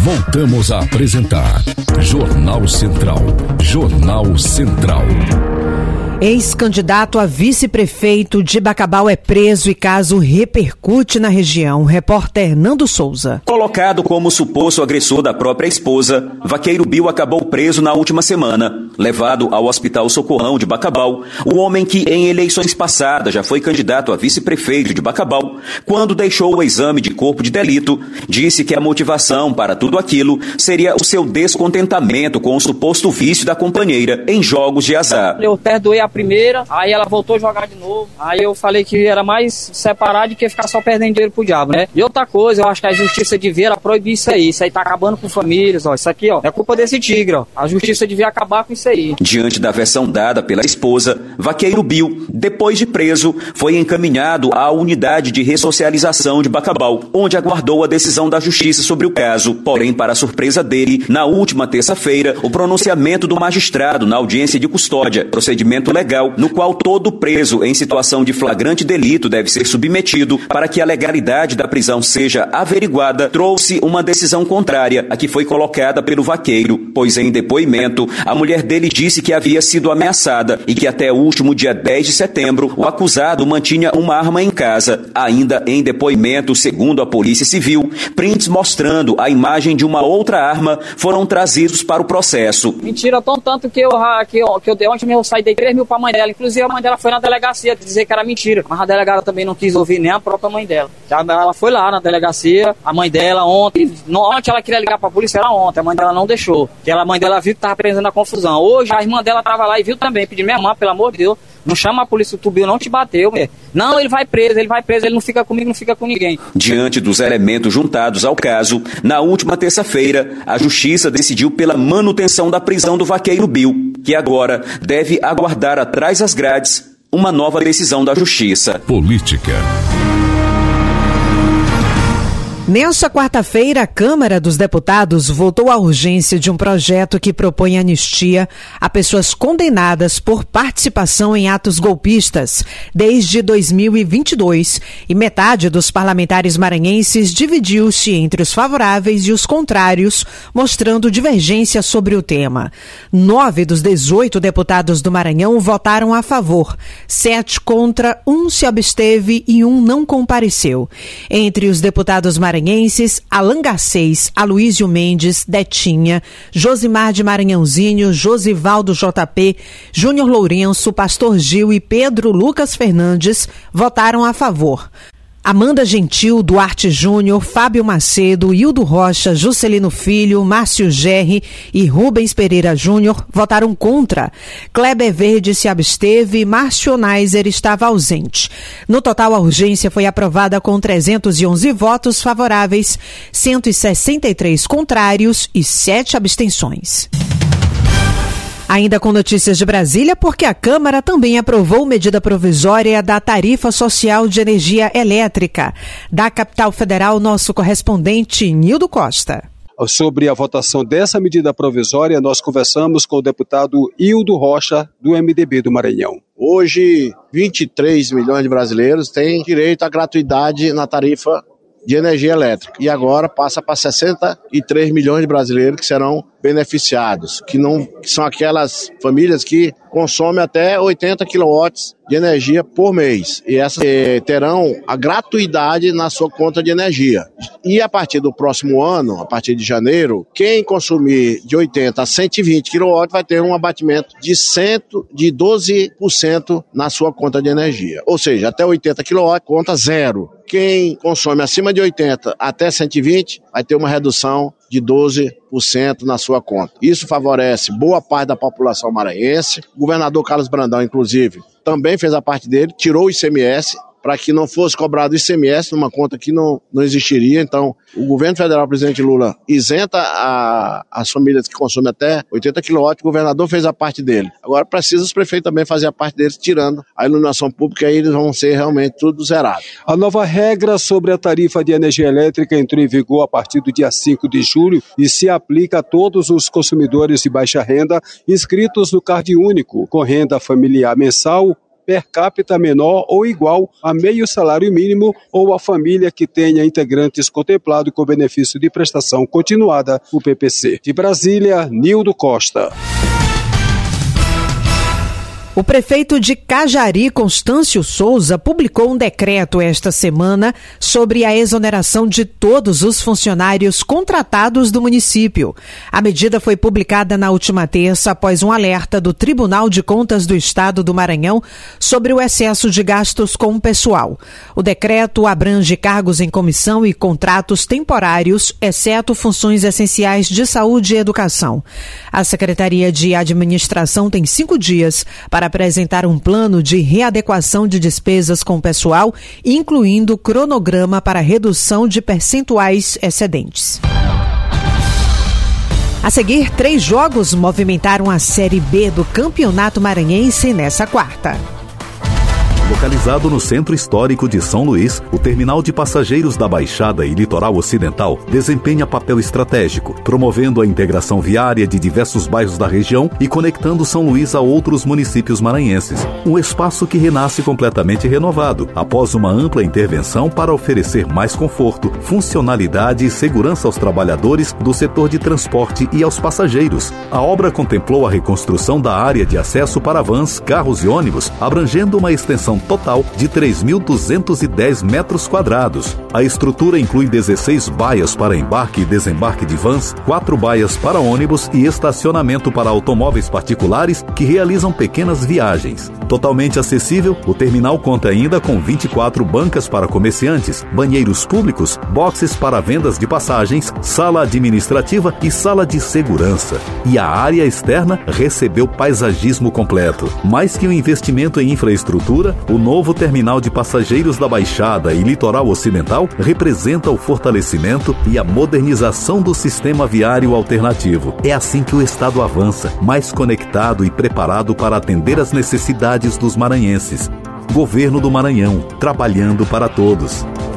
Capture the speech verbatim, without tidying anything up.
Voltamos a apresentar Jornal Central. Jornal Central. Ex-candidato a vice-prefeito de Bacabal é preso e caso repercute na região. Repórter Nando Souza. Colocado como suposto agressor da própria esposa, Vaqueiro Bill acabou preso na última semana. Levado ao Hospital Socorrão de Bacabal, o homem que em eleições passadas já foi candidato a vice-prefeito de Bacabal, quando deixou o exame de corpo de delito, disse que a motivação para tudo aquilo seria o seu descontentamento com o suposto vício da companheira em jogos de azar. Eu perdoei a primeira, aí ela voltou a jogar de novo, aí eu falei que era mais separar do que ficar só perdendo dinheiro pro diabo, né? E outra coisa, eu acho que a justiça devia proibir isso aí, isso aí tá acabando com famílias, ó, isso aqui, ó, é culpa desse tigre, ó, a justiça devia acabar com isso aí. Diante da versão dada pela esposa, Vaqueiro Bill, depois de preso, foi encaminhado à unidade de ressocialização de Bacabal, onde aguardou a decisão da justiça sobre o caso. Porém, para surpresa dele, na última terça-feira, o pronunciamento do magistrado na audiência de custódia, procedimento legal, no qual todo preso em situação de flagrante delito deve ser submetido para que a legalidade da prisão seja averiguada, trouxe uma decisão contrária à que foi colocada pelo Vaqueiro, pois em depoimento, a mulher dele disse que havia sido ameaçada e que até o último dia dez de setembro, o acusado mantinha uma arma em casa. Ainda em depoimento, segundo a Polícia Civil, prints mostrando a imagem de uma outra arma foram trazidos para o processo. Mentira, tão tanto que eu, que eu, que eu dei ontem mesmo, eu saí, dei três mil pra mãe dela, inclusive a mãe dela foi na delegacia dizer que era mentira, mas a delegada também não quis ouvir nem a própria mãe dela. Ela foi lá na delegacia, a mãe dela ontem, ontem ela queria ligar pra polícia, era ontem, a mãe dela não deixou, porque a mãe dela viu que tava apresentando a confusão. Hoje a irmã dela tava lá e viu também, pediu: minha irmã, pelo amor de Deus, não chama a polícia, o Tubio não te bateu, mulher. Não, ele vai preso, ele vai preso, ele não fica comigo, não fica com ninguém. Diante dos elementos juntados ao caso, na última terça-feira, a justiça decidiu pela manutenção da prisão do Vaqueiro Bill, que agora deve aguardar atrás das grades uma nova decisão da justiça. Política. Nesta quarta-feira, a Câmara dos Deputados votou a urgência de um projeto que propõe anistia a pessoas condenadas por participação em atos golpistas desde dois mil e vinte e dois, e metade dos parlamentares maranhenses dividiu-se entre os favoráveis e os contrários, mostrando divergência sobre o tema. Nove dos dezoito deputados do Maranhão votaram a favor, sete contra, um se absteve e um não compareceu. Entre os deputados maranhenses, Alan Garcês, Aloísio Mendes, Detinha, Josimar de Maranhãozinho, Josivaldo J P, Júnior Lourenço, Pastor Gil e Pedro Lucas Fernandes votaram a favor. Amanda Gentil, Duarte Júnior, Fábio Macedo, Hildo Rocha, Juscelino Filho, Márcio Gerri e Rubens Pereira Júnior votaram contra. Kleber Verde se absteve e Márcio Neiser estava ausente. No total, a urgência foi aprovada com trezentos e onze votos favoráveis, cento e sessenta e três contrários e sete abstenções. Ainda com notícias de Brasília, porque a Câmara também aprovou medida provisória da tarifa social de energia elétrica. Da capital federal, nosso correspondente Nildo Costa. Sobre a votação dessa medida provisória, nós conversamos com o deputado Hildo Rocha, do M D B do Maranhão. Hoje, vinte e três milhões de brasileiros têm direito à gratuidade na tarifa de energia elétrica. E agora passa para sessenta e três milhões de brasileiros que serão beneficiados, que, não, que são aquelas famílias que consomem até oitenta quilowatts de energia por mês. E essas eh, terão a gratuidade na sua conta de energia. E a partir do próximo ano, a partir de janeiro, quem consumir de oitenta a cento e vinte quilowatts vai ter um abatimento de, cem, de doze por cento na sua conta de energia. Ou seja, até oitenta quilowatts, conta zero. Quem consome acima de oitenta até cento e vinte vai ter uma redução de doze por cento na sua conta. Isso favorece boa parte da população maranhense. O governador Carlos Brandão, inclusive, também fez a parte dele, tirou o I C M S para que não fosse cobrado o I C M S numa conta que não, não existiria. Então, o governo federal, o presidente Lula, isenta a, as famílias que consomem até oitenta quilowatts, o governador fez a parte dele. Agora precisa os prefeitos também fazer a parte deles, tirando a iluminação pública, e aí eles vão ser realmente tudo zerado. A nova regra sobre a tarifa de energia elétrica entrou em vigor a partir do dia cinco de julho e se aplica a todos os consumidores de baixa renda inscritos no Card Único, com renda familiar mensal per capita menor ou igual a meio salário mínimo ou a família que tenha integrantes contemplados com benefício de prestação continuada, o P P C. De Brasília, Nildo Costa. O prefeito de Cajari, Constâncio Souza, publicou um decreto esta semana sobre a exoneração de todos os funcionários contratados do município. A medida foi publicada na última terça após um alerta do Tribunal de Contas do Estado do Maranhão sobre o excesso de gastos com o pessoal. O decreto abrange cargos em comissão e contratos temporários, exceto funções essenciais de saúde e educação. A Secretaria de Administração tem cinco dias para apresentar um plano de readequação de despesas com o pessoal, incluindo cronograma para redução de percentuais excedentes. A seguir, três jogos movimentaram a Série B do Campeonato Maranhense nessa quarta. Localizado no centro histórico de São Luís, o terminal de passageiros da Baixada e Litoral Ocidental desempenha papel estratégico, promovendo a integração viária de diversos bairros da região e conectando São Luís a outros municípios maranhenses. Um espaço que renasce completamente renovado, após uma ampla intervenção para oferecer mais conforto, funcionalidade e segurança aos trabalhadores do setor de transporte e aos passageiros. A obra contemplou a reconstrução da área de acesso para vans, carros e ônibus, abrangendo uma extensão total de três mil duzentos e dez metros quadrados. A estrutura inclui dezesseis baias para embarque e desembarque de vans, quatro baias para ônibus e estacionamento para automóveis particulares que realizam pequenas viagens. Totalmente acessível, o terminal conta ainda com vinte e quatro bancas para comerciantes, banheiros públicos, boxes para vendas de passagens, sala administrativa e sala de segurança. E a área externa recebeu paisagismo completo. Mais que um investimento em infraestrutura, o novo terminal de passageiros da Baixada e Litoral Ocidental representa o fortalecimento e a modernização do sistema viário alternativo. É assim que o Estado avança, mais conectado e preparado para atender às necessidades dos maranhenses. Governo do Maranhão, trabalhando para todos.